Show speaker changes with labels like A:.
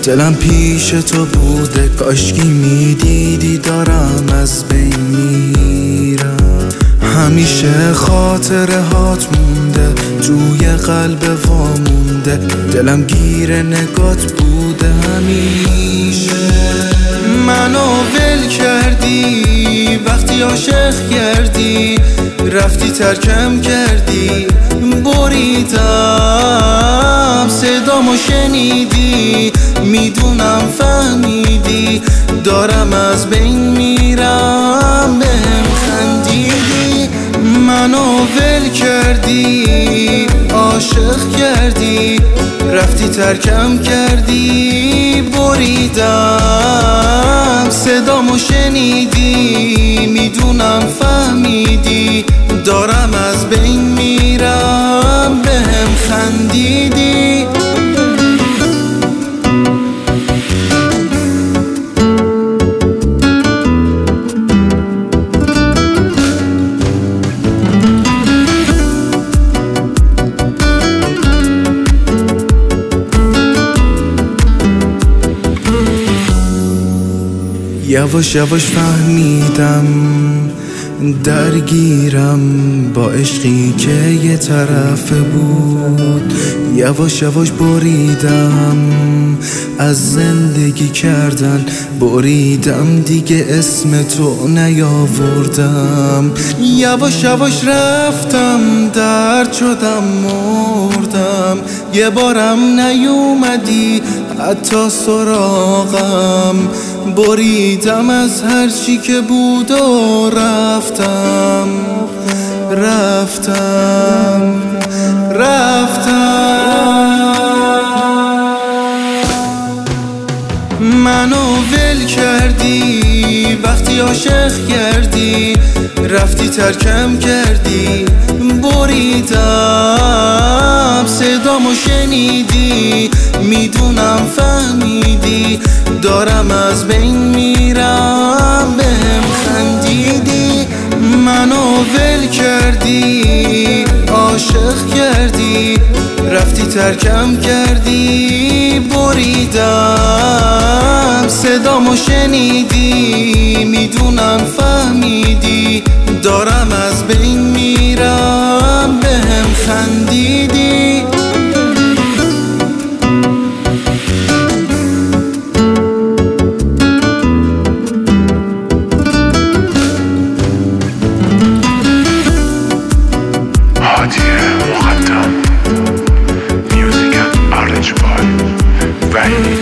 A: دلم پیش تو بوده، کاشکی میدیدی دارم از بین میرم. همیشه خاطره هات مونده توی قلب وامونده، دلم گیر نگات بوده همیشه. منو ول کردی وقتی عاشق کردی، رفتی ترکم کردی، بریدم صدامو شنیدی، میدونم فهمیدی دارم از بین میرم. بهم خندیدی، منو ول کردی، عاشق کردی، رفتی ترکم کردی، بریدم صدامو شنیدی، میدونم فهمیدی دارم از بین میرم. بهم خندیدی. یواش یواش فهمیدم درگیرم با عشقی که یه طرفه بود. یواش یواش بریدم از زندگی کردن، بریدم دیگه اسم تو نیاوردم. یواش یواش رفتم درد شدم مردم، یه بارم نیومدی حتی سراغم، بریدم از هر چی که بود و رفتم. منو ول کردی وقتی عاشق کردی، رفتی ترکم کردی، بریدم صدامو شنیدی، میدونم فهمیدی دارم از بین میرم. بهم خندیدی، منو ول کردی، عاشق کردی، رفتی ترکم کردی، بریدم صدامو شنیدی، میدونم فهمیدی دارم از بین میرم. بهم خندیدی.
B: مقدم میوزیک ارج بای